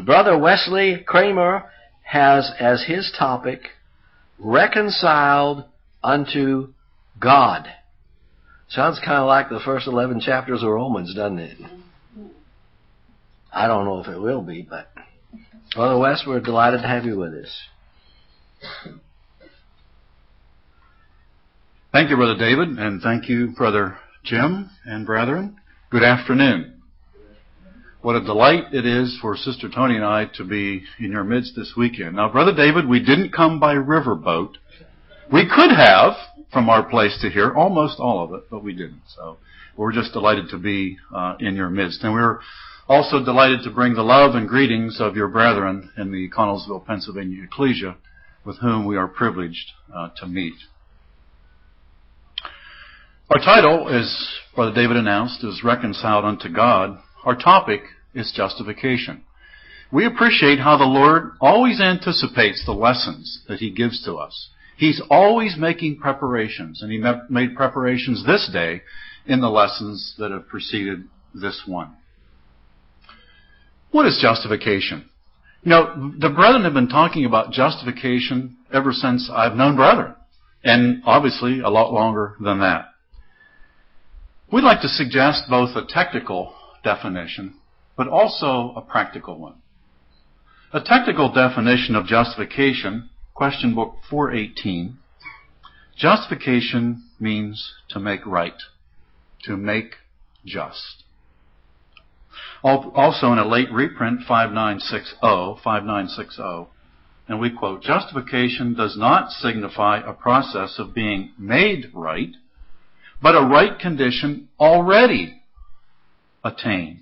Brother Wesley Kramer has as his topic, reconciled unto God. Sounds kind of like the first 11 chapters of Romans, doesn't it? I don't know if it will be, but Brother Wes, we're delighted to have you with us. Thank you, Brother David, and thank you, Brother Jim and brethren. Good afternoon. What a delight it is for Sister Tony and I to be in your midst this weekend. Now, Brother David, we didn't come by riverboat. We could have, from our place to here, almost all of it, but we didn't. So we're just delighted to be in your midst. And we're also delighted to bring the love and greetings of your brethren in the Connellsville, Pennsylvania Ecclesia, with whom we are privileged to meet. Our title, as Brother David announced, is Reconciled unto God. Our topic is justification. We appreciate how the Lord always anticipates the lessons that He gives to us. He's always making preparations, and He made preparations this day in the lessons that have preceded this one. What is justification? You know, the brethren have been talking about justification ever since I've known brethren, and obviously a lot longer than that. We'd like to suggest both a technical definition, but also a practical one. A technical definition of justification, question book 418, justification means to make right, to make just. Also in a late reprint, 5960, and we quote, justification does not signify a process of being made right, but a right condition already attained.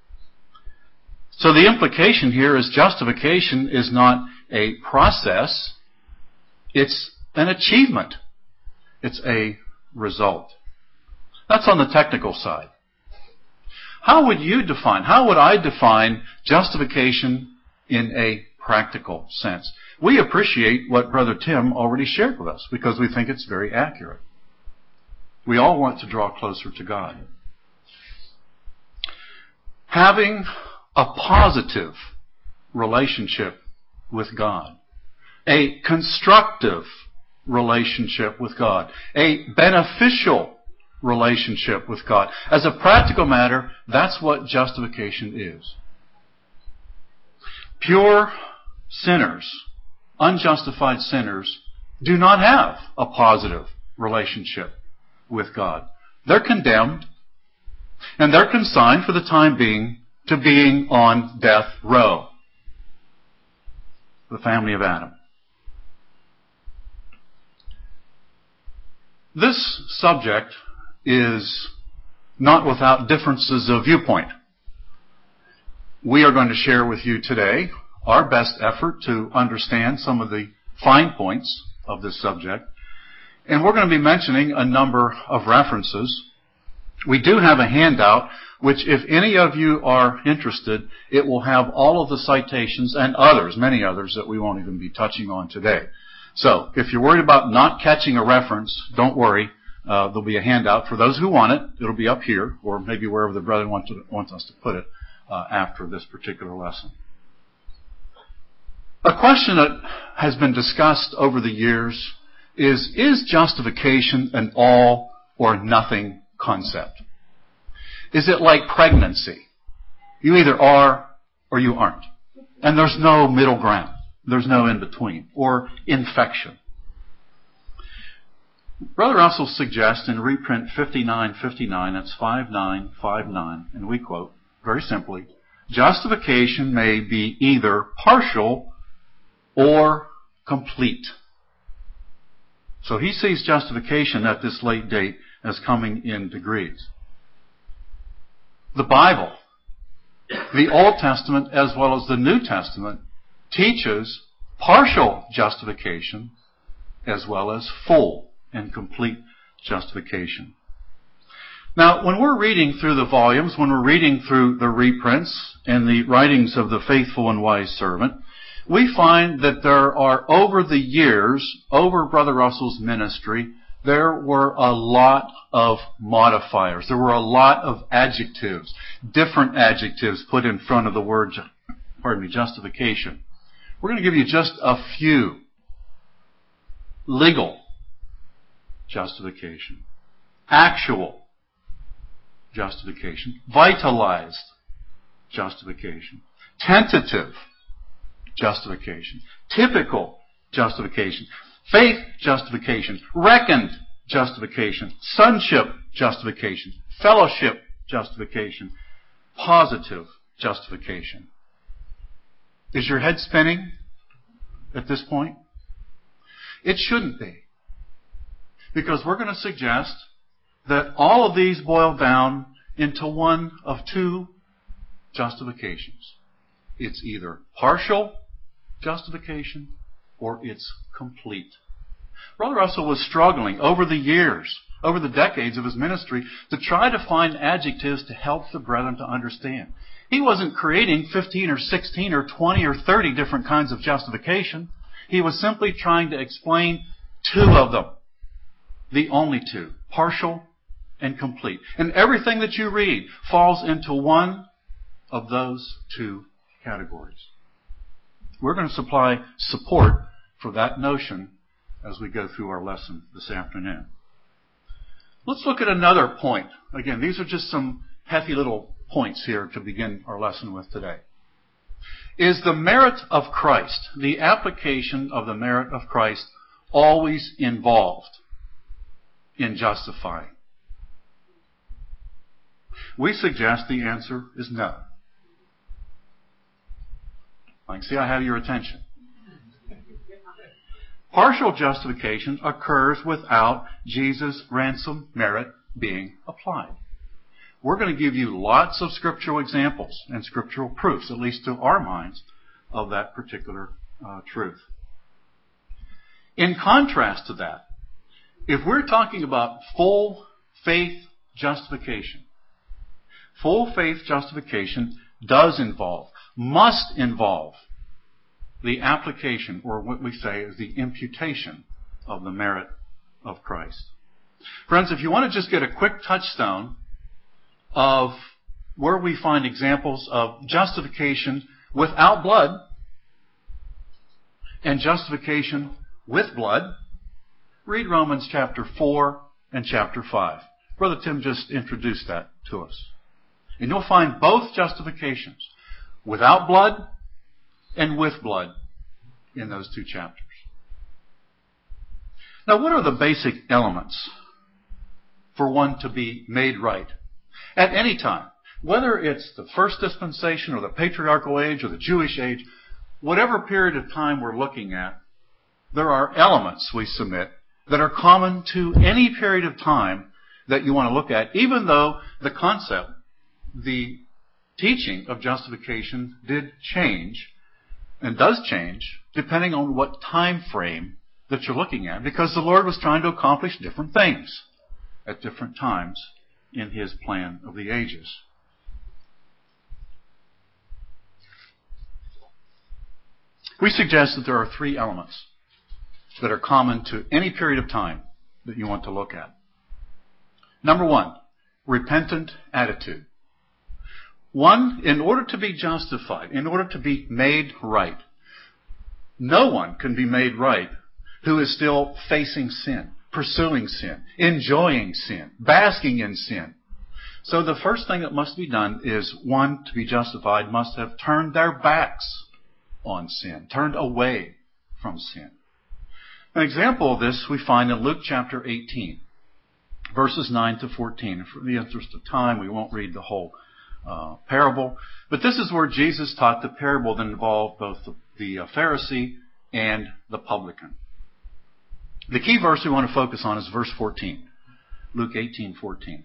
So the implication here is justification is not a process, it's an achievement. It's a result. That's on the technical side. How would I define justification in a practical sense? We appreciate what Brother Tim already shared with us because we think it's very accurate. We all want to draw closer to God. Having a positive relationship with God, a constructive relationship with God, a beneficial relationship with God. As a practical matter, that's what justification is. Pure sinners, unjustified sinners, do not have a positive relationship with God. They're condemned, and they're consigned for the time being to being on death row. The family of Adam. This subject is not without differences of viewpoint. We are going to share with you today our best effort to understand some of the fine points of this subject. And we're going to be mentioning a number of references. We do have a handout, which if any of you are interested, it will have all of the citations and others, many others that we won't even be touching on today. So, if you're worried about not catching a reference, don't worry. There'll be a handout. For those who want it, it'll be up here, or maybe wherever the brother wants us to put it after this particular lesson. A question that has been discussed over the years is justification an all or nothing concept? Is it like pregnancy? You either are or you aren't. And there's no middle ground. There's no in between. Or infection. Brother Russell suggests in reprint 5959, that's 5959, and we quote, very simply, justification may be either partial or complete. So he sees justification at this late date as coming in degrees. The Bible, the Old Testament as well as the New Testament, teaches partial justification as well as full and complete justification. Now, when we're reading through the volumes, when we're reading through the reprints and the writings of the faithful and wise servant, we find that there are, over the years, over Brother Russell's ministry, there were a lot of modifiers. There were a lot of adjectives, different adjectives put in front of the word justification. We're going to give you just a few. Legal justification. Actual justification. Vitalized justification. Tentative justification. Typical justification. Faith justification. Reckoned justification. Sonship justification. Fellowship justification. Positive justification. Is your head spinning at this point? It shouldn't be. Because we're going to suggest that all of these boil down into one of two justifications. It's either partial justification or it's complete. Brother Russell was struggling over the years, over the decades of his ministry, to try to find adjectives to help the brethren to understand. He wasn't creating 15 or 16 or 20 or 30 different kinds of justification. He was simply trying to explain two of them. The only two. Partial and complete. And everything that you read falls into one of those two categories. We're going to supply support for that notion as we go through our lesson this afternoon. Let's look at another point. Again, these are just some hefty little points here to begin our lesson with today. Is the merit of Christ, the application of the merit of Christ, always involved in justifying? We suggest the answer is no. I can see I have your attention. Partial justification occurs without Jesus' ransom merit being applied. We're going to give you lots of scriptural examples and scriptural proofs, at least to our minds, of that particular truth. In contrast to that, if we're talking about full faith justification, full faith justification does involve, must involve, the application, or what we say is the imputation of the merit of Christ. Friends, if you want to just get a quick touchstone of where we find examples of justification without blood and justification with blood, read Romans chapter 4 and chapter 5. Brother Tim just introduced that to us. And you'll find both justifications, without blood and with blood, in those two chapters. Now, what are the basic elements for one to be made right at any time? Whether it's the first dispensation or the patriarchal age or the Jewish age, whatever period of time we're looking at, there are elements we submit that are common to any period of time that you want to look at, even though the concept, the teaching of justification did change and does change depending on what time frame that you're looking at, because the Lord was trying to accomplish different things at different times in His plan of the ages. We suggest that there are three elements that are common to any period of time that you want to look at. Number one, repentant attitude. One, in order to be justified, in order to be made right, no one can be made right who is still facing sin, pursuing sin, enjoying sin, basking in sin. So the first thing that must be done is one, to be justified, must have turned their backs on sin, turned away from sin. An example of this we find in Luke chapter 18, verses 9 to 14. For the interest of time, we won't read the whole parable. But this is where Jesus taught the parable that involved both the Pharisee and the publican. The key verse we want to focus on is verse 14. Luke 18:14.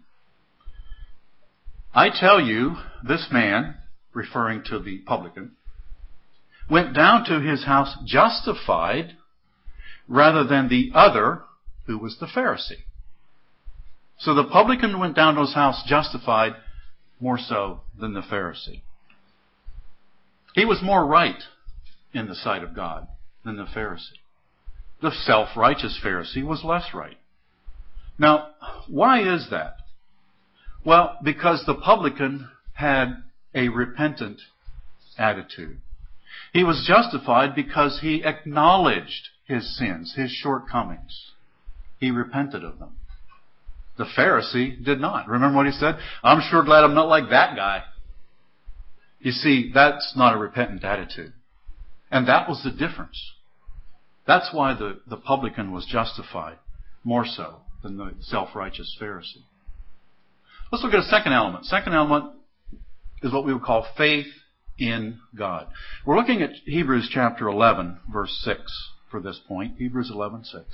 I tell you, this man, referring to the publican, went down to his house justified rather than the other, who was the Pharisee. So the publican went down to his house justified more so than the Pharisee. He was more right in the sight of God than the Pharisee. The self-righteous Pharisee was less right. Now, why is that? Well, because the publican had a repentant attitude. He was justified because he acknowledged his sins, his shortcomings. He repented of them. The Pharisee did not. Remember what he said? I'm sure glad I'm not like that guy. You see, that's not a repentant attitude. And that was the difference. That's why the publican was justified more so than the self-righteous Pharisee. Let's look at a second element. Second element is what we would call faith in God. We're looking at Hebrews chapter 11, verse 6 for this point. Hebrews 11:6.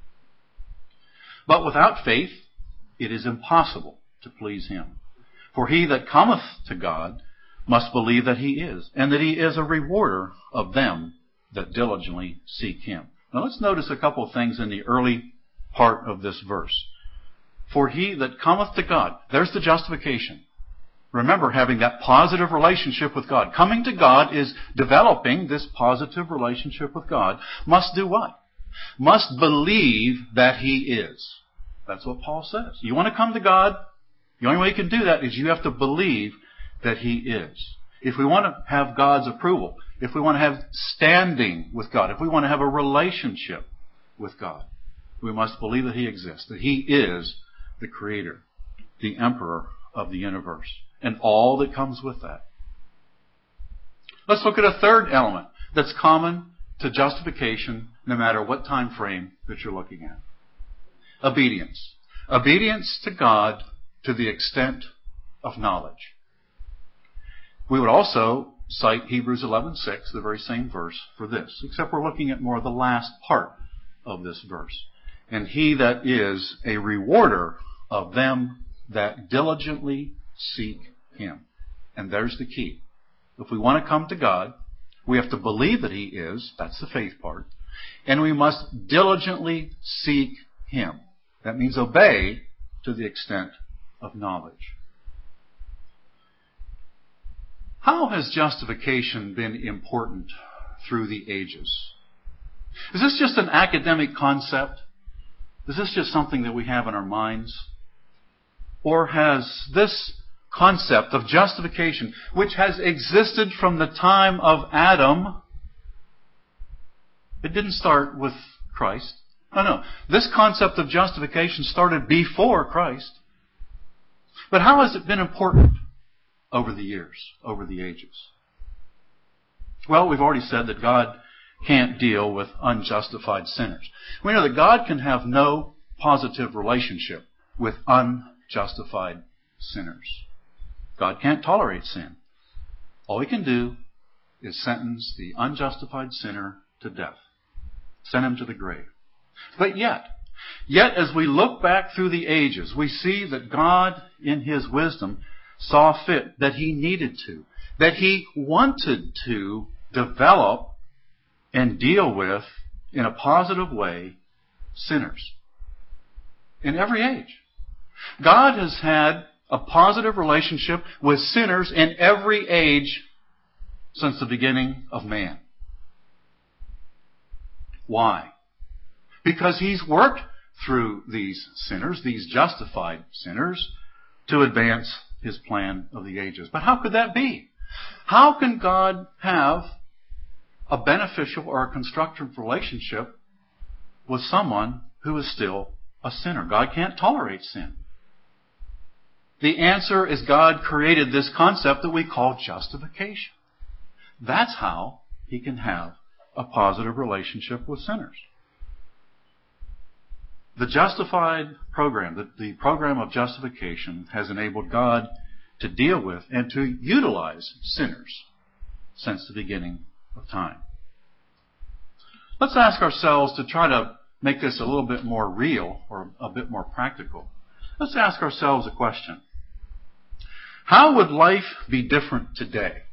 But without faith, it is impossible to please Him. For he that cometh to God must believe that He is, and that He is a rewarder of them that diligently seek Him. Now let's notice a couple of things in the early part of this verse. For he that cometh to God, there's the justification. Remember, having that positive relationship with God. Coming to God is developing this positive relationship with God. Must do what? Must believe that He is. That's what Paul says. You want to come to God? The only way you can do that is you have to believe that He is. If we want to have God's approval, if we want to have standing with God, if we want to have a relationship with God, we must believe that He exists, that He is the Creator, the Emperor of the universe, and all that comes with that. Let's look at a third element that's common to justification no matter what time frame that you're looking at. Obedience. Obedience to God to the extent of knowledge. We would also cite Hebrews 11:6, the very same verse, for this, except we're looking at more the last part of this verse. And He that is a rewarder of them that diligently seek Him. And there's the key. If we want to come to God, we have to believe that He is, that's the faith part, and we must diligently seek Him. That means obey to the extent of knowledge. How has justification been important through the ages? Is this just an academic concept? Is this just something that we have in our minds? Or has this concept of justification, which has existed from the time of Adam, it didn't start with Christ. No. This concept of justification started before Christ. But how has it been important over the years, over the ages? Well, we've already said that God can't deal with unjustified sinners. We know that God can have no positive relationship with unjustified sinners. God can't tolerate sin. All He can do is sentence the unjustified sinner to death. Send him to the grave. But yet as we look back through the ages, we see that God, in His wisdom, saw fit that He needed to, that He wanted to develop and deal with, in a positive way, sinners. In every age. God has had a positive relationship with sinners in every age since the beginning of man. Why? Because He's worked through these sinners, these justified sinners, to advance His plan of the ages. But how could that be? How can God have a beneficial or a constructive relationship with someone who is still a sinner? God can't tolerate sin. The answer is God created this concept that we call justification. That's how He can have a positive relationship with sinners. The justified program, the program of justification, has enabled God to deal with and to utilize sinners since the beginning of time. Let's ask ourselves, to try to make this a little bit more real or a bit more practical, let's ask ourselves a question. How would life be different today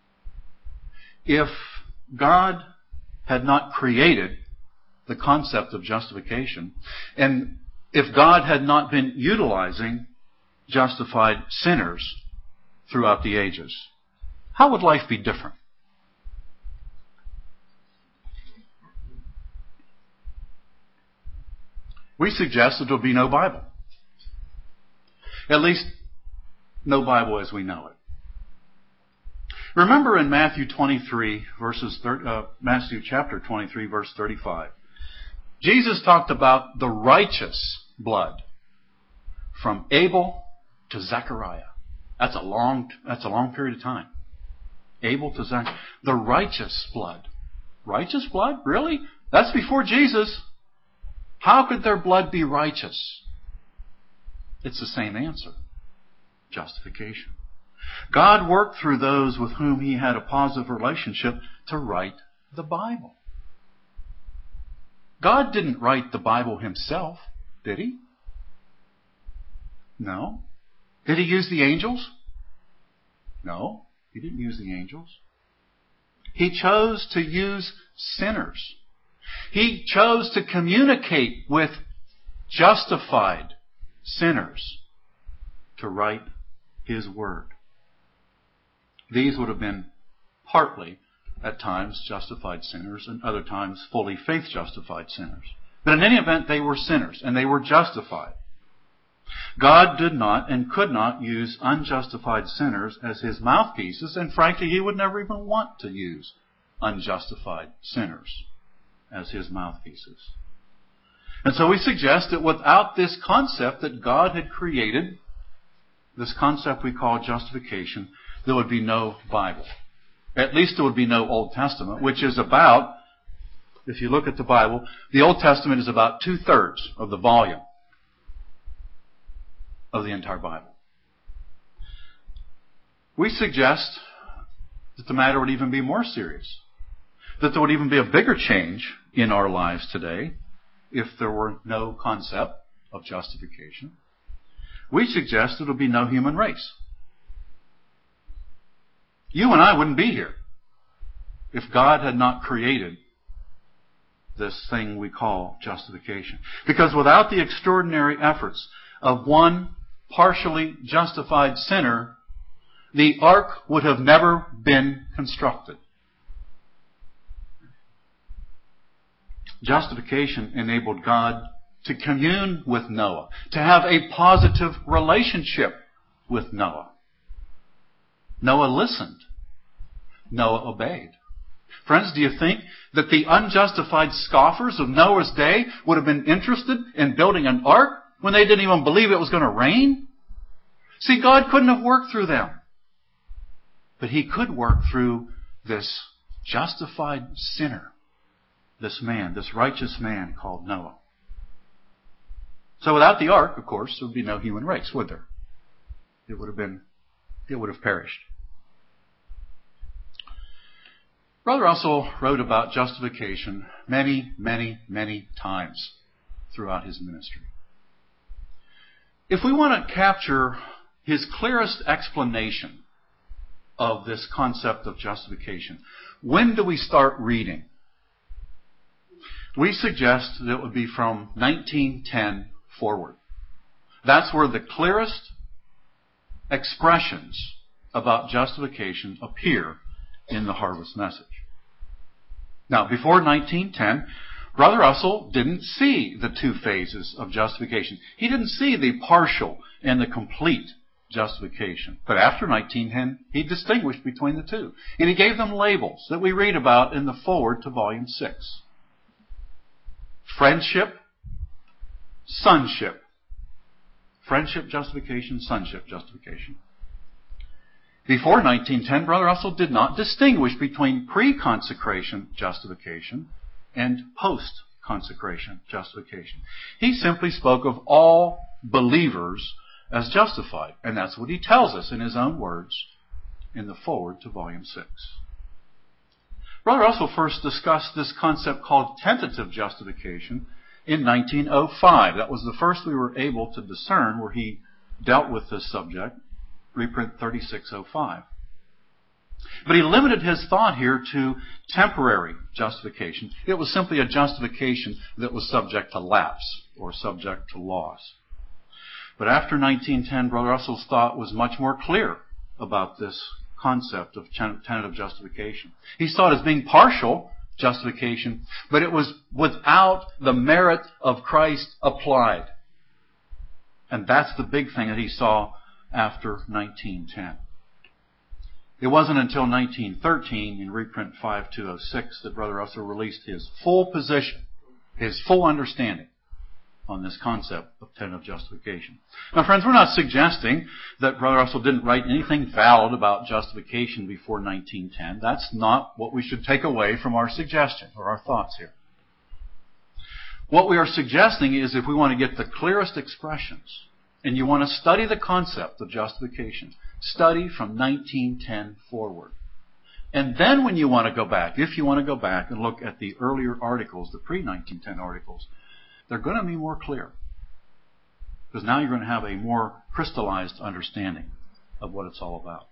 if God had not created the concept of justification, and if God had not been utilizing justified sinners throughout the ages? How would life be different? We suggest that there will be no Bible. At least, no Bible as we know it. Remember in Matthew chapter 23, verse 35, Jesus talked about the righteous blood from Abel to Zechariah. That's a long period of time. Abel to Zechariah. The righteous blood. Righteous blood? Really? That's before Jesus. How could their blood be righteous? It's the same answer. Justification. God worked through those with whom He had a positive relationship to write the Bible. God didn't write the Bible Himself, did He? No. Did He use the angels? No, He didn't use the angels. He chose to use sinners. He chose to communicate with justified sinners to write His Word. These would have been partly, at times, justified sinners, and other times fully faith-justified sinners. But in any event, they were sinners, and they were justified. God did not and could not use unjustified sinners as His mouthpieces, and frankly, He would never even want to use unjustified sinners as His mouthpieces. And so we suggest that without this concept that God had created, this concept we call justification, there would be no Bible. At least there would be no Old Testament, which is about, if you look at the Bible, the Old Testament is about 2/3 of the volume of the entire Bible. We suggest that the matter would even be more serious, that there would even be a bigger change in our lives today if there were no concept of justification. We suggest that there would be no human race. You and I wouldn't be here if God had not created this thing we call justification. Because without the extraordinary efforts of one partially justified sinner, the ark would have never been constructed. Justification enabled God to commune with Noah, to have a positive relationship with Noah. Noah listened. Noah obeyed. Friends, do you think that the unjustified scoffers of Noah's day would have been interested in building an ark when they didn't even believe it was going to rain? See, God couldn't have worked through them. But He could work through this justified sinner, this man, this righteous man called Noah. So without the ark, of course, there would be no human race, would there? It would have perished. Brother Russell wrote about justification many, many, many times throughout his ministry. If we want to capture his clearest explanation of this concept of justification, when do we start reading? We suggest that it would be from 1910 forward. That's where the clearest expressions about justification appear in the Harvest Message. Now, before 1910, Brother Russell didn't see the two phases of justification. He didn't see the partial and the complete justification. But after 1910, he distinguished between the two. And he gave them labels that we read about in the foreword to Volume 6. Friendship, sonship. Friendship justification, sonship justification. Before 1910, Brother Russell did not distinguish between pre-consecration justification and post-consecration justification. He simply spoke of all believers as justified. And that's what he tells us in his own words in the foreword to Volume 6. Brother Russell first discussed this concept called tentative justification in 1905. That was the first we were able to discern where he dealt with this subject. Reprint 3605. But he limited his thought here to temporary justification. It was simply a justification that was subject to lapse or subject to loss. But after 1910, Brother Russell's thought was much more clear about this concept of tentative justification. He saw it as being partial justification, but it was without the merit of Christ applied. And that's the big thing that he saw after 1910. It wasn't until 1913 in reprint 5206 that Brother Russell released his full position, his full understanding on this concept of tentative justification. Now, friends, we're not suggesting that Brother Russell didn't write anything valid about justification before 1910. That's not what we should take away from our suggestion or our thoughts here. What we are suggesting is if we want to get the clearest expressions, and you want to study the concept of justification, study from 1910 forward. And then when you want to go back, if you want to go back and look at the earlier articles, the pre-1910 articles, they're going to be more clear. Because now you're going to have a more crystallized understanding of what it's all about.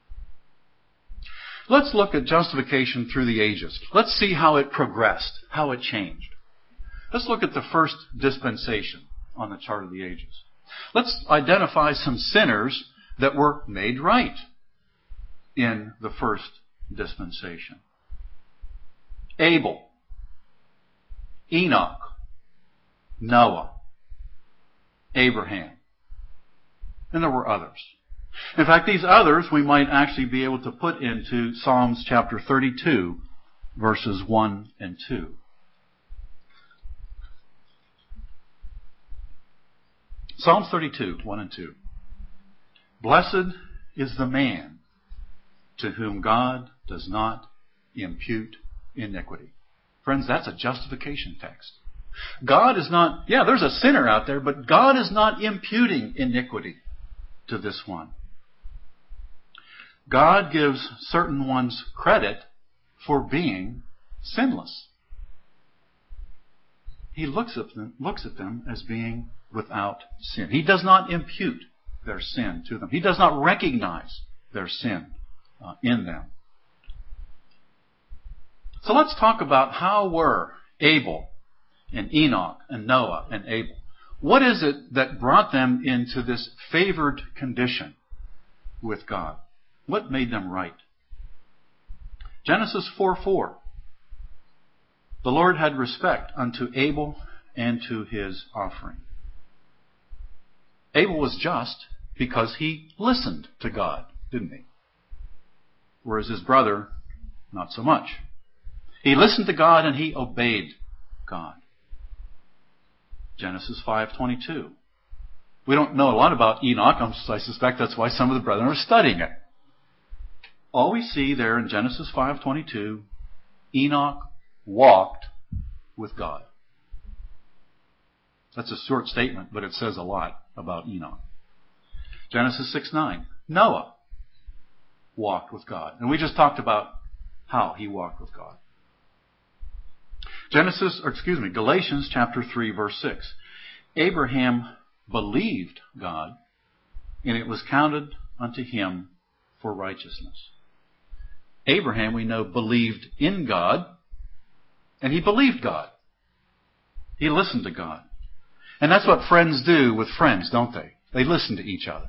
Let's look at justification through the ages. Let's see how it progressed, how it changed. Let's look at the first dispensation on the chart of the ages. Let's identify some sinners that were made right in the first dispensation. Abel, Enoch, Noah, Abraham, and there were others. In fact, these others we might actually be able to put into Psalms chapter 32, verses 1 and 2. Psalms 32, 1 and 2. Blessed is the man to whom God does not impute iniquity. Friends, that's a justification text. God is not, there's a sinner out there, but God is not imputing iniquity to this one. God gives certain ones credit for being sinless. He looks at them as being without sin. He does not impute their sin to them. He does not recognize their sin in them. So let's talk about how were Abel and Enoch and Noah and Abel. What is it that brought them into this favored condition with God? What made them right? Genesis 4:4. The Lord had respect unto Abel and to his offering. Abel was just because he listened to God, didn't he? Whereas his brother, not so much. He listened to God and he obeyed God. Genesis 5:22. We don't know a lot about Enoch. I suspect that's why some of the brethren are studying it. All we see there in Genesis 5:22, Enoch walked with God. That's a short statement, but it says a lot about Enoch. Genesis 6:9, Noah walked with God. And we just talked about how he walked with God. Galatians chapter 3, verse 6. Abraham believed God, and it was counted unto him for righteousness. Abraham, we know, believed in God, and he believed God. He listened to God. And that's what friends do with friends, don't they? They listen to each other.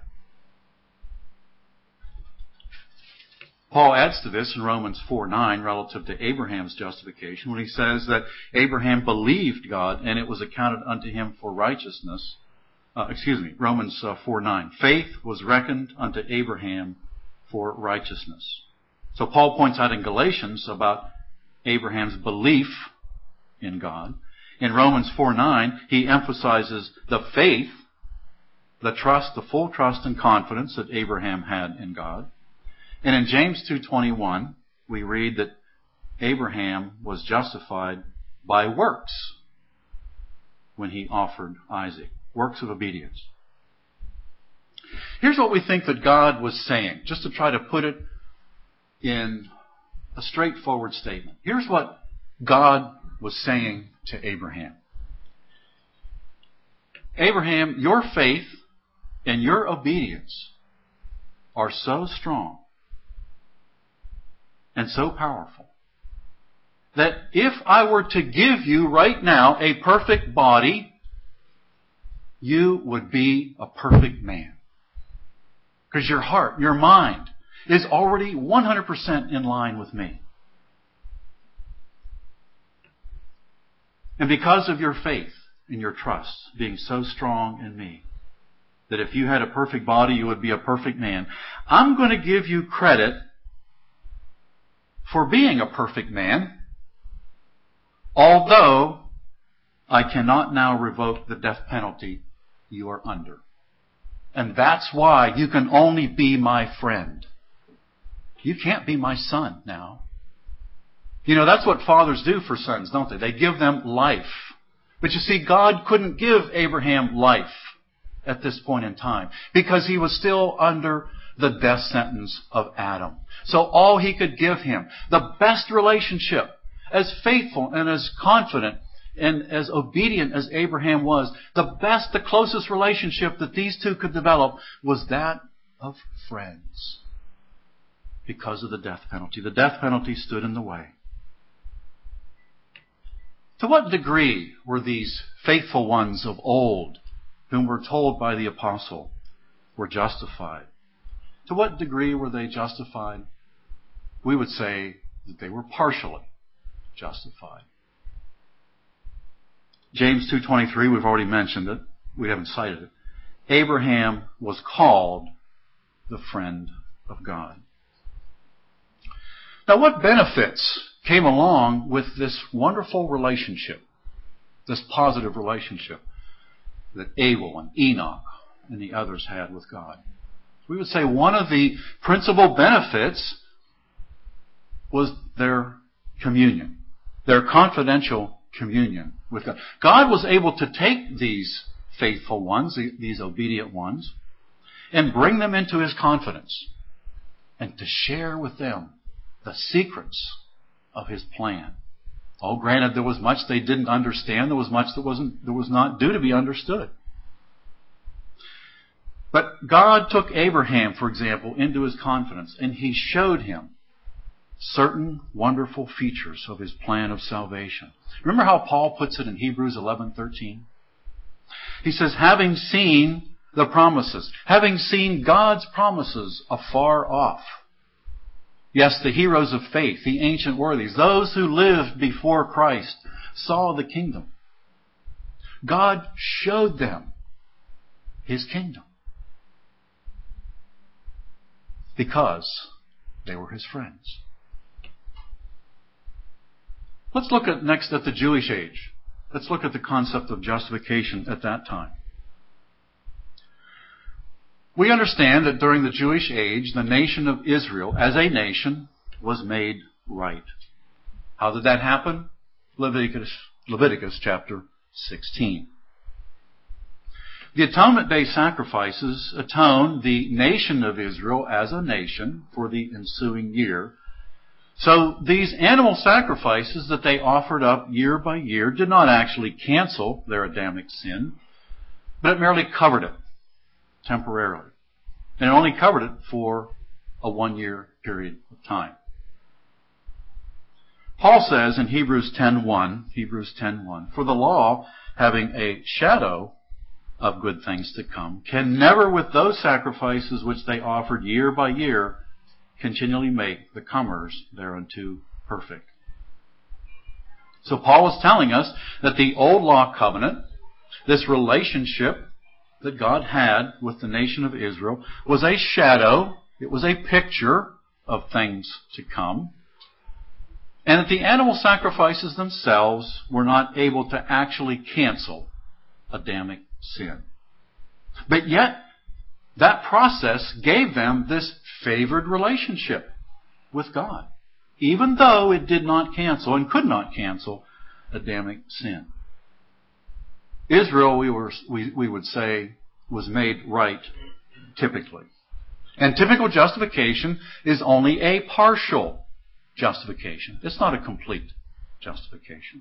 Paul adds to this in Romans 4:9 relative to Abraham's justification when he says that Abraham believed God and it was accounted unto him for righteousness. Romans 4:9. Faith was reckoned unto Abraham for righteousness. So Paul points out in Galatians about Abraham's belief in God. In Romans 4:9, he emphasizes the faith, the trust, the full trust and confidence that Abraham had in God. And in James 2:21, we read that Abraham was justified by works when he offered Isaac. Works of obedience. Here's what we think that God was saying, just to try to put it in a straightforward statement. Here's what God was saying to Abraham. Abraham, your faith and your obedience are so strong and so powerful that if I were to give you right now a perfect body, you would be a perfect man. Because your heart, your mind, is already 100% in line with me. And because of your faith and your trust being so strong in me, that if you had a perfect body, you would be a perfect man, I'm going to give you credit for being a perfect man, although I cannot now revoke the death penalty you are under. And that's why you can only be my friend. You can't be my son now. You know, that's what fathers do for sons, don't they? They give them life. But you see, God couldn't give Abraham life at this point in time because he was still under the death sentence of Adam. So all he could give him, the best relationship, as faithful and as confident and as obedient as Abraham was, the closest relationship that these two could develop was that of friends because of the death penalty. The death penalty stood in the way. To what degree were these faithful ones of old, whom we're told by the apostle, were justified? To what degree were they justified? We would say that they were partially justified. James 2:23, we've already mentioned it. We haven't cited it. Abraham was called the friend of God. Now, what benefits came along with this wonderful relationship, this positive relationship that Abel and Enoch and the others had with God? We would say one of the principal benefits was their communion, their confidential communion with God. God was able to take these faithful ones, these obedient ones, and bring them into His confidence and to share with them the secrets of His plan. Oh, granted, there was much they didn't understand. There was much that was not due to be understood. But God took Abraham, for example, into His confidence, and He showed him certain wonderful features of His plan of salvation. Remember how Paul puts it in Hebrews 11:13? He says, having seen the promises, having seen God's promises afar off. Yes, the heroes of faith, the ancient worthies, those who lived before Christ, saw the kingdom. God showed them His kingdom because they were His friends. Let's look next at the Jewish age. Let's look at the concept of justification at that time. We understand that during the Jewish age, the nation of Israel, as a nation, was made right. How did that happen? Leviticus chapter 16. The Atonement Day sacrifices atone the nation of Israel as a nation for the ensuing year. So these animal sacrifices that they offered up year by year did not actually cancel their Adamic sin, but it merely covered it temporarily. And it only covered it for a 1-year period of time. Paul says in Hebrews 10:1, for the law, having a shadow of good things to come, can never with those sacrifices which they offered year by year continually make the comers thereunto perfect. So Paul is telling us that the old law covenant, this relationship that God had with the nation of Israel, was a shadow, it was a picture of things to come, and that the animal sacrifices themselves were not able to actually cancel Adamic sin. But yet, that process gave them this favored relationship with God, even though it did not cancel and could not cancel Adamic sin. Israel, we would say, was made right typically. And typical justification is only a partial justification. It's not a complete justification.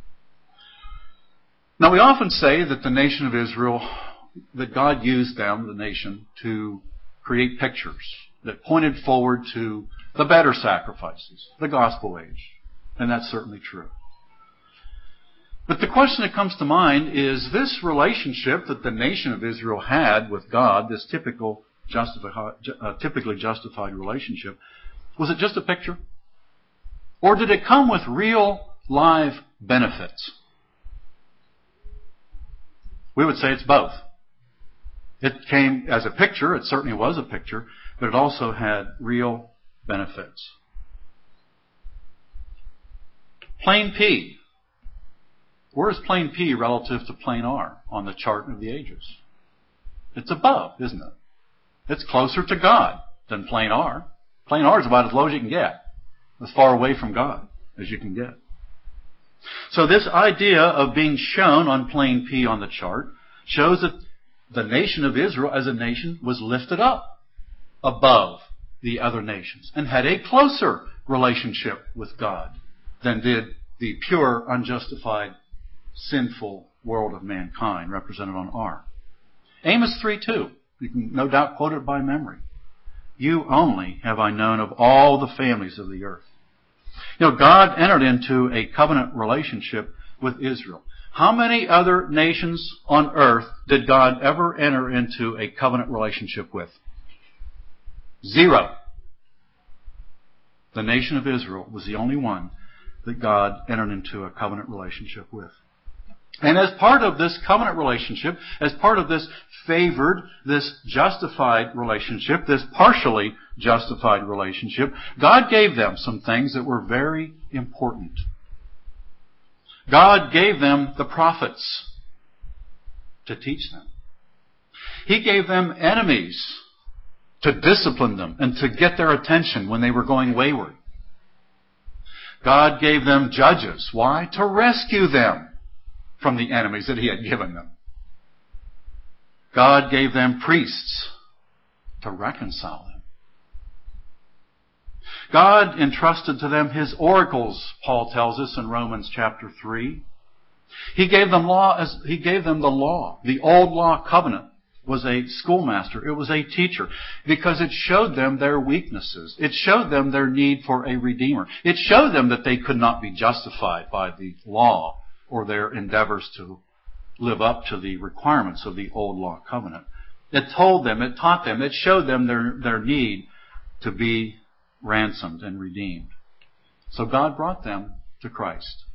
Now, we often say that the nation of Israel, that God used them, the nation, to create pictures that pointed forward to the better sacrifices, the gospel age. And that's certainly true. But the question that comes to mind is this relationship that the nation of Israel had with God, this typically justified relationship, was it just a picture? Or did it come with real live benefits? We would say it's both. It came as a picture, it certainly was a picture, but it also had real benefits. Plane P. Where is plane P relative to plane R on the chart of the ages? It's above, isn't it? It's closer to God than plane R. Plane R is about as low as you can get, as far away from God as you can get. So this idea of being shown on plane P on the chart shows that the nation of Israel as a nation was lifted up above the other nations and had a closer relationship with God than did the pure, unjustified, sinful world of mankind represented on R. Amos 3:2. You can no doubt quote it by memory. You only have I known of all the families of the earth. You know, God entered into a covenant relationship with Israel. How many other nations on earth did God ever enter into a covenant relationship with? 0. The nation of Israel was the only one that God entered into a covenant relationship with. And as part of this covenant relationship, as part of this favored, this justified relationship, this partially justified relationship, God gave them some things that were very important. God gave them the prophets to teach them. He gave them enemies to discipline them and to get their attention when they were going wayward. God gave them judges. Why? To rescue them from the enemies that He had given them. God gave them priests to reconcile them. God entrusted to them His oracles, Paul tells us in Romans chapter 3. He gave them the law. The old law covenant was a schoolmaster. It was a teacher because it showed them their weaknesses. It showed them their need for a redeemer. It showed them that they could not be justified by the law or their endeavors to live up to the requirements of the old law covenant. It told them, it taught them, it showed them their need to be ransomed and redeemed. So God brought them to Christ.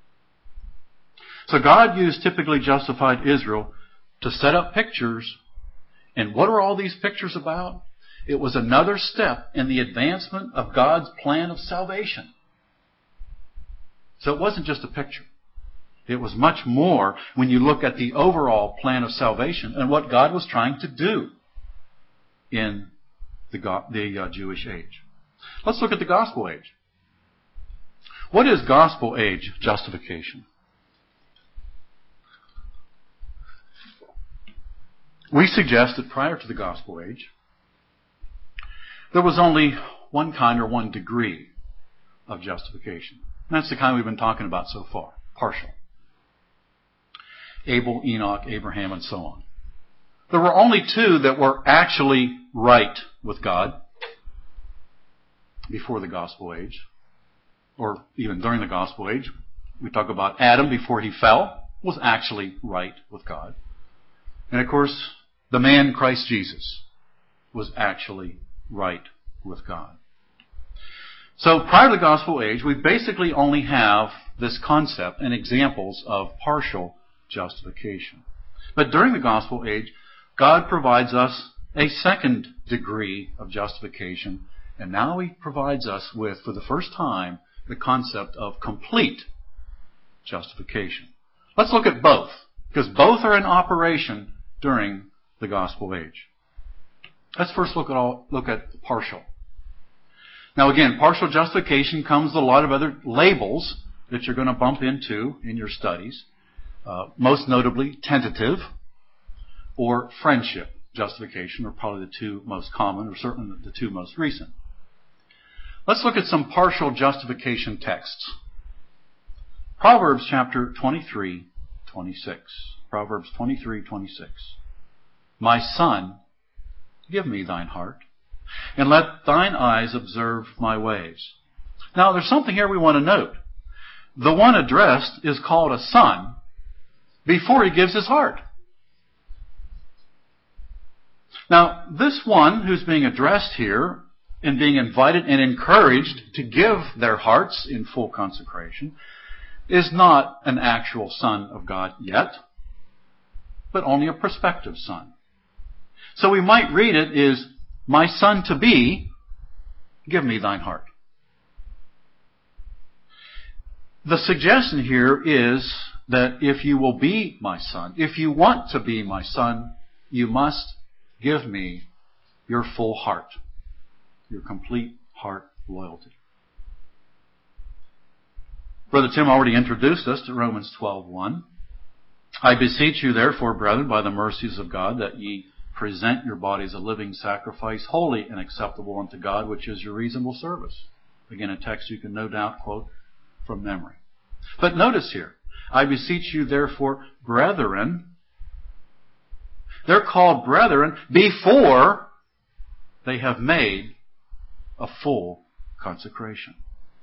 So God used typically justified Israel to set up pictures. And what are all these pictures about? It was another step in the advancement of God's plan of salvation. So it wasn't just a picture. It was much more when you look at the overall plan of salvation and what God was trying to do in the Jewish age. Let's look at the gospel age. What is gospel age justification? We suggest that prior to the gospel age, there was only one kind or one degree of justification. And that's the kind we've been talking about so far, partial. Abel, Enoch, Abraham, and so on. There were only two that were actually right with God before the gospel age, or even during the gospel age. We talk about Adam before he fell, was actually right with God. And of course, the man Christ Jesus was actually right with God. So prior to the gospel age, we basically only have this concept and examples of partial justification. But during the gospel age, God provides us a second degree of justification, and now He provides us with, for the first time, the concept of complete justification. Let's look at both, because both are in operation during the gospel age. Let's first look at partial. Now again, partial justification comes with a lot of other labels that you're going to bump into in your studies. Most notably, tentative or friendship justification are probably the two most common, or certainly the two most recent. Let's look at some partial justification texts. Proverbs chapter 23:26. Proverbs 23:26. My son, give me thine heart, and let thine eyes observe my ways. Now, there's something here we want to note. The one addressed is called a son before he gives his heart. Now, this one who's being addressed here and being invited and encouraged to give their hearts in full consecration is not an actual son of God yet, but only a prospective son. So we might read it as, my son to be, give me thine heart. The suggestion here is that if you will be my son, if you want to be my son, you must give me your full heart, your complete heart loyalty. Brother Tim already introduced us to Romans 12:1. I beseech you, therefore, brethren, by the mercies of God, that ye present your bodies a living sacrifice, holy and acceptable unto God, which is your reasonable service. Again, a text you can no doubt quote from memory. But notice here, I beseech you, therefore, brethren. They're called brethren before they have made a full consecration.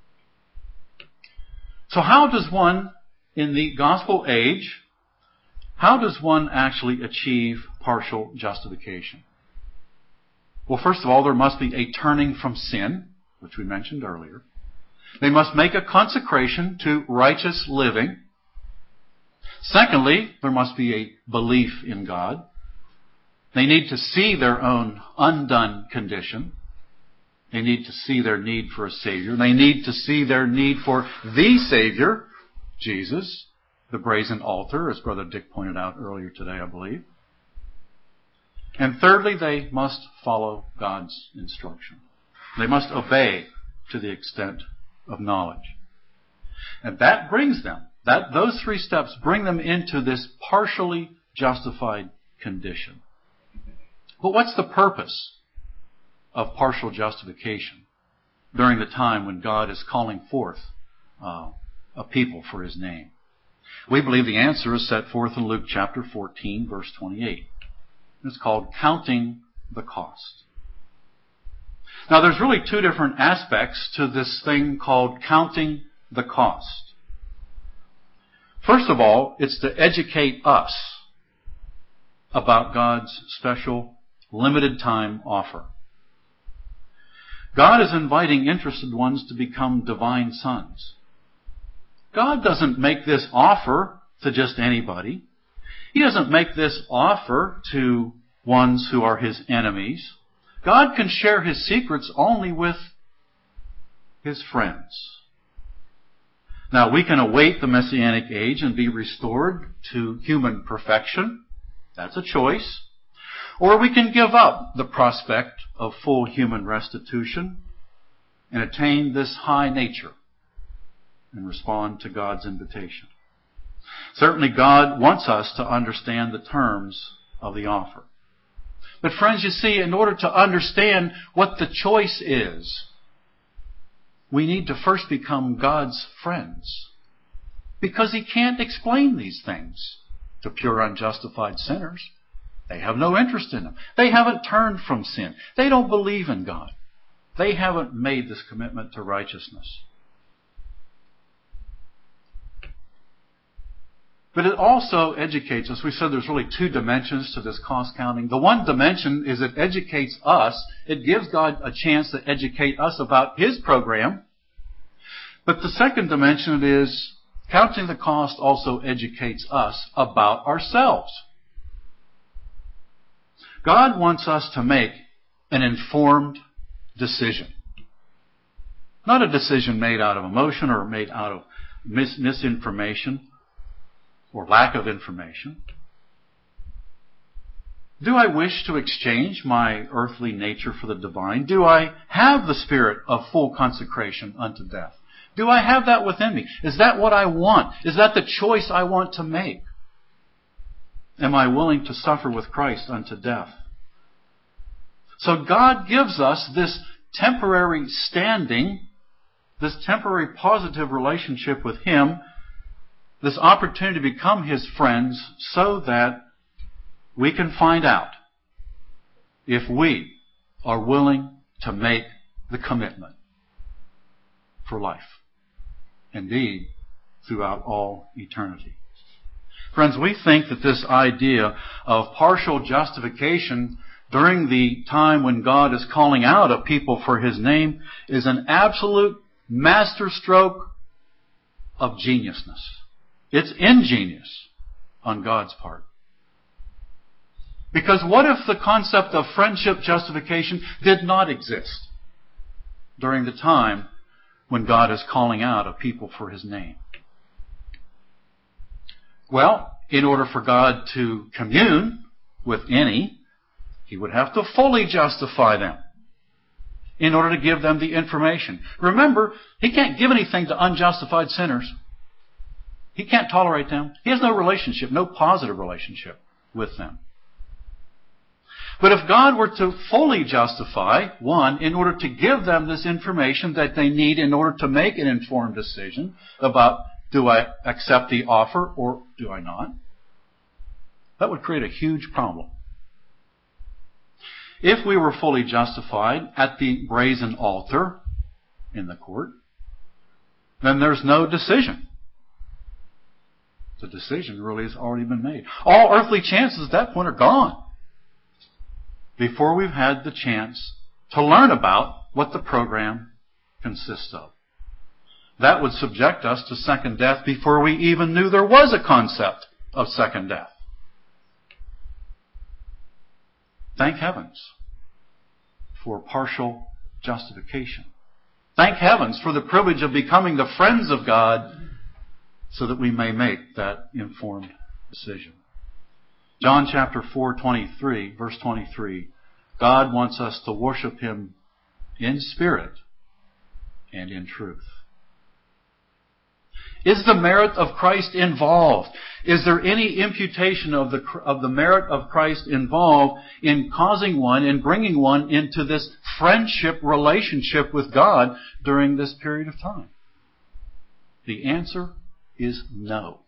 So how does one, in the gospel age, how does one actually achieve partial justification? Well, first of all, there must be a turning from sin, which we mentioned earlier. They must make a consecration to righteous living. Secondly, there must be a belief in God. They need to see their own undone condition. They need to see their need for a Savior. They need to see their need for the Savior, Jesus, the brazen altar, as Brother Dick pointed out earlier today, I believe. And thirdly, they must follow God's instruction. They must obey to the extent of knowledge. And that brings them, those three steps bring them into this partially justified condition. But what's the purpose of partial justification during the time when God is calling forth a people for His name? We believe the answer is set forth in Luke chapter 14, verse 28. It's called counting the cost. Now, there's really two different aspects to this thing called counting the cost. First of all, it's to educate us about God's special limited time offer. God is inviting interested ones to become divine sons. God doesn't make this offer to just anybody. He doesn't make this offer to ones who are His enemies. God can share His secrets only with His friends. Now, we can await the Messianic age and be restored to human perfection. That's a choice. Or we can give up the prospect of full human restitution and attain this high nature and respond to God's invitation. Certainly God wants us to understand the terms of the offer. But friends, you see, in order to understand what the choice is, we need to first become God's friends. Because He can't explain these things to pure unjustified sinners. They have no interest in them. They haven't turned from sin. They don't believe in God. They haven't made this commitment to righteousness. But it also educates us. We said there's really two dimensions to this cost counting. The one dimension is it educates us. It gives God a chance to educate us about His program. But the second dimension is counting the cost also educates us about ourselves. God wants us to make an informed decision. Not a decision made out of emotion or made out of misinformation or lack of information. Do I wish to exchange my earthly nature for the divine? Do I have the spirit of full consecration unto death? Do I have that within me? Is that what I want? Is that the choice I want to make? Am I willing to suffer with Christ unto death? So God gives us this temporary standing, this temporary positive relationship with Him, this opportunity to become His friends so that we can find out if we are willing to make the commitment for life. Indeed, throughout all eternity. Friends, we think that this idea of partial justification during the time when God is calling out a people for His name is an absolute masterstroke of geniusness. It's ingenious on God's part. Because what if the concept of friendship justification did not exist during the time when God is calling out a people for His name? Well, in order for God to commune with any, He would have to fully justify them in order to give them the information. Remember, He can't give anything to unjustified sinners. He can't tolerate them. He has no relationship, no positive relationship with them. But if God were to fully justify one in order to give them this information that they need in order to make an informed decision about, do I accept the offer or do I not? That would create a huge problem. If we were fully justified at the brazen altar in the court, then there's no decision. The decision really has already been made. All earthly chances at that point are gone before we've had the chance to learn about what the program consists of. That would subject us to second death before we even knew there was a concept of second death. Thank heavens for partial justification. Thank heavens for the privilege of becoming the friends of God so that we may make that informed decision. John chapter 4:23, verse 23, God wants us to worship Him in spirit and in truth. Is the merit of Christ involved? Is there any imputation of the merit of Christ involved in causing one and bringing one into this friendship relationship with God during this period of time? The answer is no.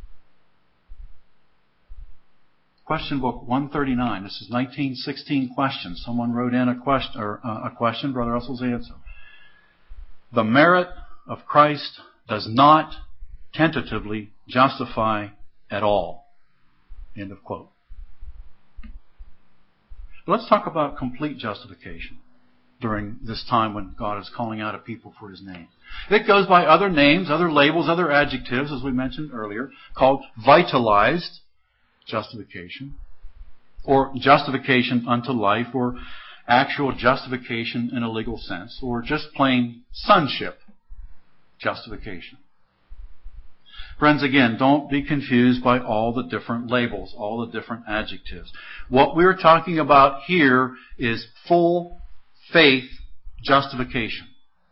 Question book 139. This is 1916 questions. Someone wrote in a question. Brother Russell's answer. The merit of Christ does not tentatively justify at all. End of quote. Let's talk about complete justification during this time when God is calling out a people for His name. It goes by other names, other labels, other adjectives, as we mentioned earlier, called vitalized justification, or justification unto life, or actual justification in a legal sense, or just plain sonship justification. Friends, again, don't be confused by all the different labels, all the different adjectives. What we're talking about here is full faith justification.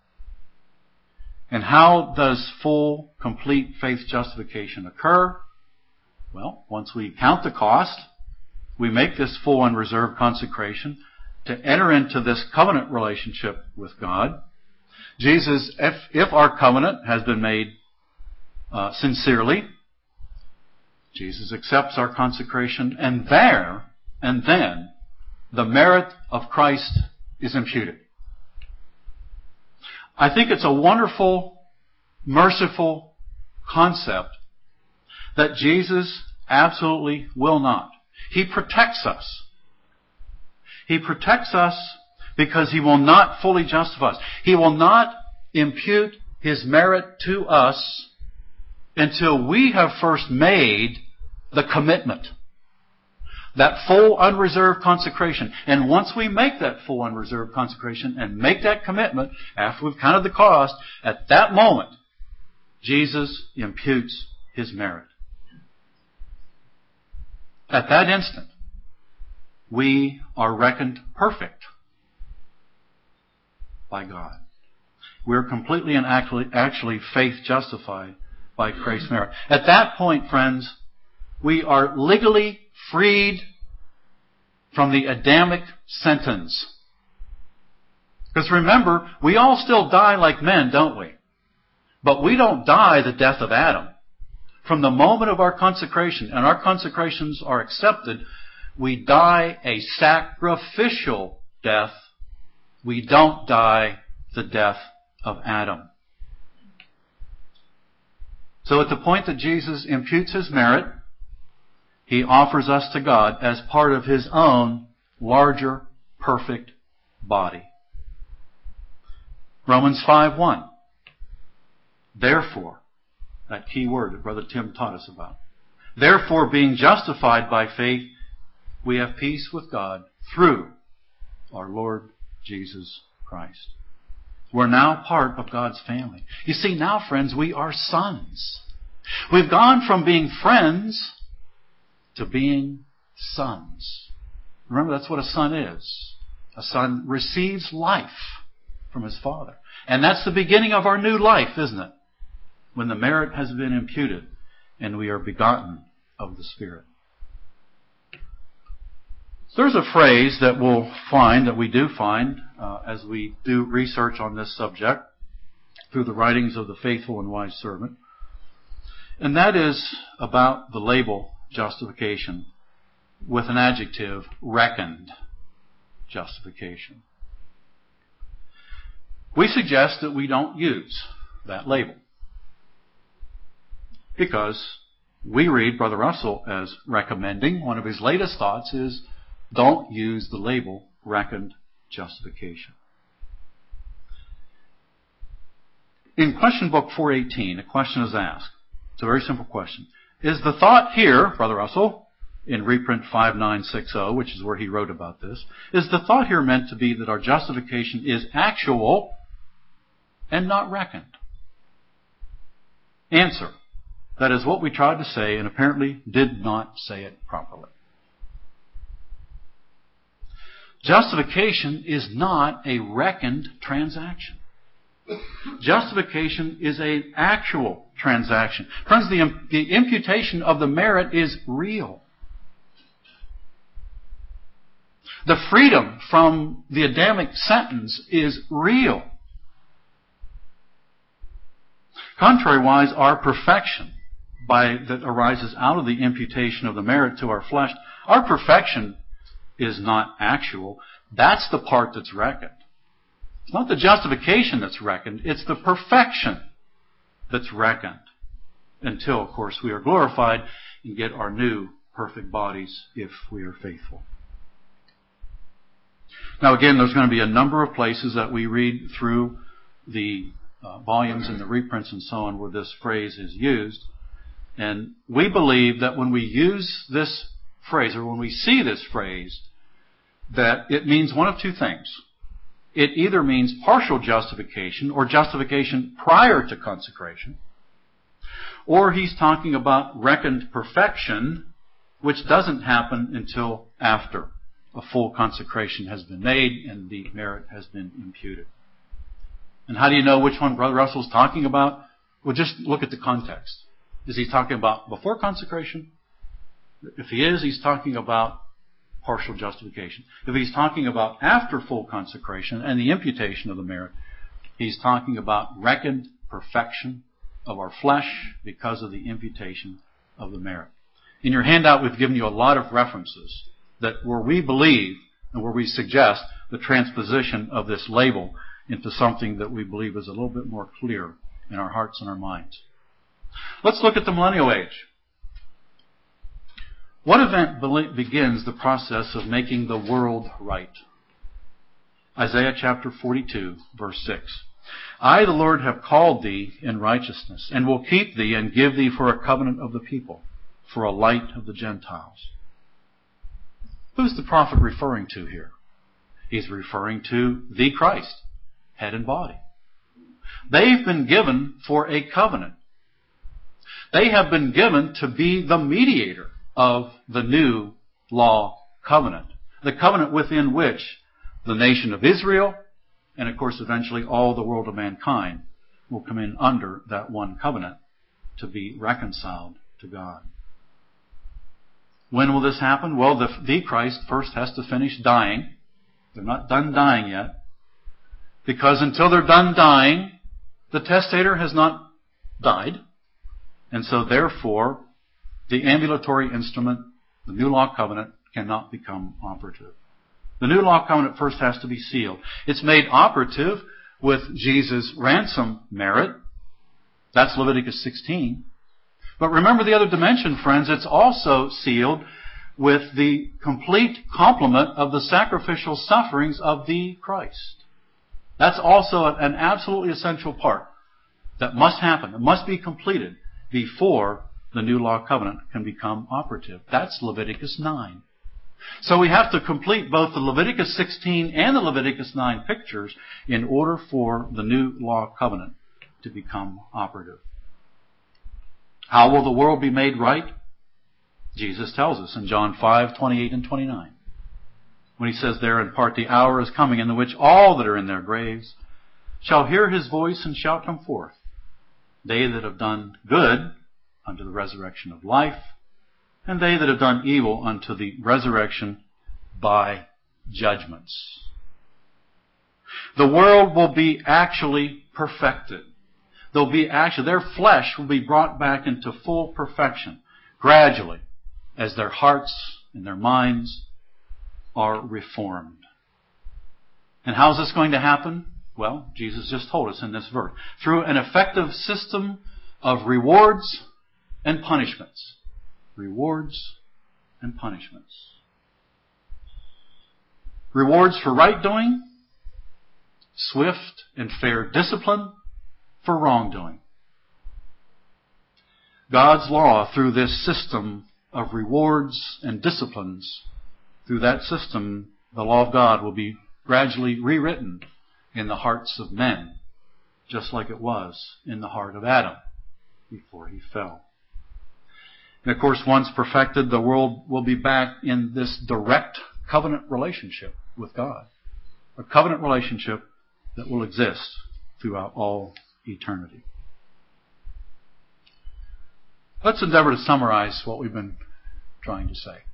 And how does full, complete faith justification occur? Well, once we count the cost, we make this full unreserved consecration to enter into this covenant relationship with God. Jesus, if our covenant has been made sincerely, Jesus accepts our consecration, and then the merit of Christ is imputed. I think it's a wonderful, merciful concept that Jesus absolutely will not. He protects us. He protects us because He will not fully justify us. He will not impute His merit to us until we have first made the commitment. That full unreserved consecration. And once we make that full unreserved consecration and make that commitment, after we've counted the cost, at that moment, Jesus imputes His merit. At that instant, we are reckoned perfect by God. We're completely and actually faith justified by Christ's merit. At that point, friends, we are legally freed from the Adamic sentence. Because remember, we all still die like men, don't we? But we don't die the death of Adam. From the moment of our consecration, and our consecrations are accepted, we die a sacrificial death. We don't die the death of Adam. So at the point that Jesus imputes His merit, He offers us to God as part of His own larger, perfect body. Romans 5:1. Therefore, that key word that Brother Tim taught us about. Therefore, being justified by faith, we have peace with God through our Lord Jesus Christ. We're now part of God's family. You see, now, friends, we are sons. We've gone from being friends to being sons. Remember, that's what a son is. A son receives life from his father. And that's the beginning of our new life, isn't it? When the merit has been imputed and we are begotten of the Spirit. There's a phrase that we do find as we do research on this subject through the writings of the faithful and wise servant. And that is about the label justification with an adjective, reckoned justification. We suggest that we don't use that label because we read Brother Russell as recommending, one of his latest thoughts is, don't use the label reckoned justification. In question book 418, a question is asked. It's a very simple question. Is the thought here, Brother Russell, in reprint 5960, which is where he wrote about this, is the thought here meant to be that our justification is actual and not reckoned? Answer. That is what we tried to say and apparently did not say it properly. Justification is not a reckoned transaction. Justification is an actual transaction. Friends, the imputation of the merit is real. The freedom from the Adamic sentence is real. Contrariwise, our perfection that arises out of the imputation of the merit to our flesh, our perfection is not actual. That's the part that's reckoned. It's not the justification that's reckoned, it's the perfection that's reckoned. Until, of course, we are glorified and get our new perfect bodies if we are faithful. Now again, there's going to be a number of places that we read through the volumes and the reprints and so on where this phrase is used. And we believe that when we use this phrase, or when we see this phrase, that it means one of two things. It either means partial justification or justification prior to consecration, or he's talking about reckoned perfection, which doesn't happen until after a full consecration has been made and the merit has been imputed. And how do you know which one Brother Russell's talking about? Well, just look at the context. Is he talking about before consecration? If he is, he's talking about partial justification. If he's talking about after full consecration and the imputation of the merit, he's talking about reckoned perfection of our flesh because of the imputation of the merit. In your handout, we've given you a lot of references that where we believe and where we suggest the transposition of this label into something that we believe is a little bit more clear in our hearts and our minds. Let's look at the millennial age. What event begins the process of making the world right? Isaiah chapter 42, verse 6. I, the Lord, have called thee in righteousness, and will keep thee and give thee for a covenant of the people, for a light of the Gentiles. Who's the prophet referring to here? He's referring to the Christ, head and body. They've been given for a covenant. They have been given to be the mediator of the new law covenant. The covenant within which the nation of Israel, and of course eventually all the world of mankind, will come in under that one covenant to be reconciled to God. When will this happen? Well, the Christ first has to finish dying. They're not done dying yet. Because until they're done dying, the testator has not died. And so therefore, the ambulatory instrument, the new law covenant, cannot become operative. The new law covenant first has to be sealed. It's made operative with Jesus' ransom merit. That's Leviticus 16. But remember the other dimension, friends. It's also sealed with the complete complement of the sacrificial sufferings of the Christ. That's also an absolutely essential part that must happen. It must be completed before the new law covenant can become operative. That's Leviticus 9. So we have to complete both the Leviticus 16 and the Leviticus 9 pictures in order for the new law covenant to become operative. How will the world be made right? Jesus tells us in John 5:28 and 29. When he says there in part, the hour is coming in the which all that are in their graves shall hear his voice and shall come forth. They that have done good unto the resurrection of life, and they that have done evil unto the resurrection by judgments. The world will be actually perfected. Their flesh will be brought back into full perfection gradually as their hearts and their minds are reformed. And how's this going to happen? Well, Jesus just told us in this verse. Through an effective system of rewards and punishments. Rewards and punishments. Rewards for right doing, swift and fair discipline for wrongdoing. God's law, through this system of rewards and disciplines, through that system, the law of God will be gradually rewritten in the hearts of men, just like it was in the heart of Adam before he fell. And of course, once perfected, the world will be back in this direct covenant relationship with God. A covenant relationship that will exist throughout all eternity. Let's endeavor to summarize what we've been trying to say.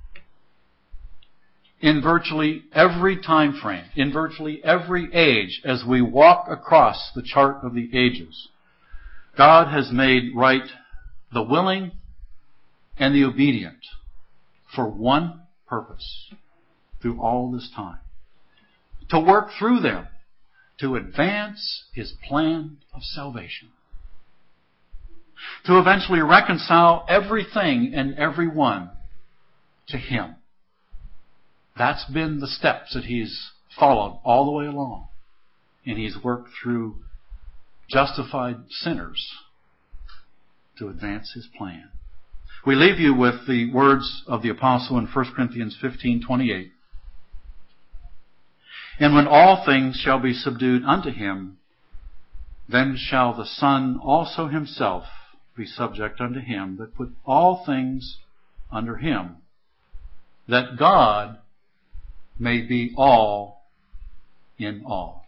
In virtually every time frame, in virtually every age, as we walk across the chart of the ages, God has made right the willing and the obedient for one purpose through all this time. To work through them to advance his plan of salvation. To eventually reconcile everything and everyone to him. That's been the steps that he's followed all the way along. And he's worked through justified sinners to advance his plan. We leave you with the words of the apostle in 1 Corinthians 15:28. And when all things shall be subdued unto him, then shall the Son also himself be subject unto him that put all things under him, that God may be all in all.